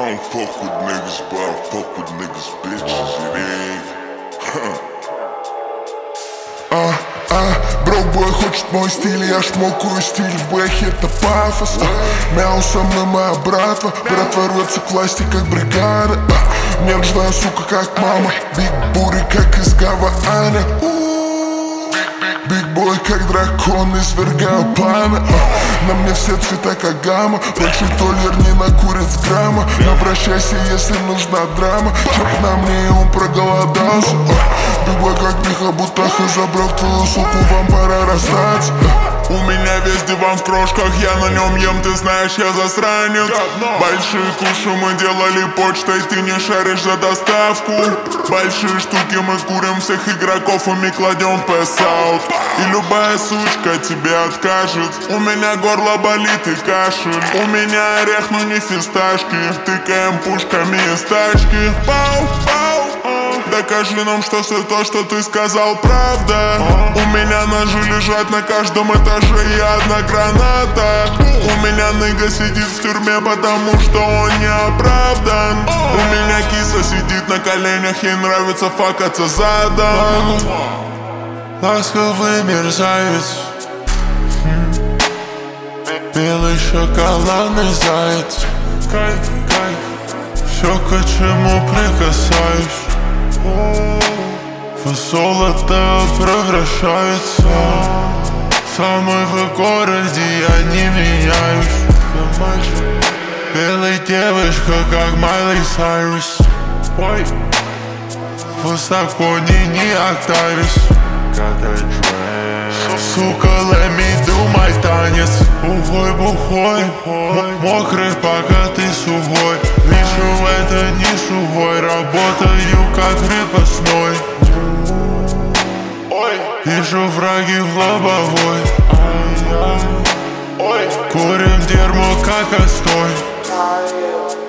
don't fuck with niggas, but I fuck with niggas, bitches, it ain't. Брок-бой хочет мой стиль, я шмокаю стиль в бэхе, это пафос. Мяу со мной моя братва, братва рвется к власти, как бригада. Нежная сука, как мама, биг бури, как из Гаваана. Биг бой, как дракон, извергаю пламя. На мне все цвета, как гамма. Большой толлер не накурит с грамма. Не обращайся, если нужна драма. Чек на мне, и он проголодался. Биг бой, как Миха Бутаха, забрал твою суку, вам пора расстаться. У меня весь диван в крошках, я на нем ем, ты знаешь, я засранец. Большие куши мы делали почтой, ты не шаришь за доставку. Большие штуки мы курим, всех игроков и мы кладем пэс-аут. И любая сучка тебе откажет. У меня горло болит и кашель. У меня орех, но не фисташки. Тыкаем пушками из тачки. Пау, пау. Докажи нам, что все то, что ты сказал, правда. У меня ножи лежат на каждом этаже и одна граната. У меня ныга сидит в тюрьме, потому что он не оправдан. У меня киса сидит на коленях, ей нравится факаться задом. Ласковый мерзавец, белый шоколадный заяц. Кайф, кайф, все, к чему прикасаюсь. В золото превращается. Самый в городе, я не меняюсь. Белая девушка, как Майли Сайрус. Высоко не Октавис. Сука, let me do my танец. Ухой, бухой, мокрый, пока ты сухой. Вижу, это не сухой, работаю как крепостной. Вижу враги в лобовой. Курим дерьмо, как отстой.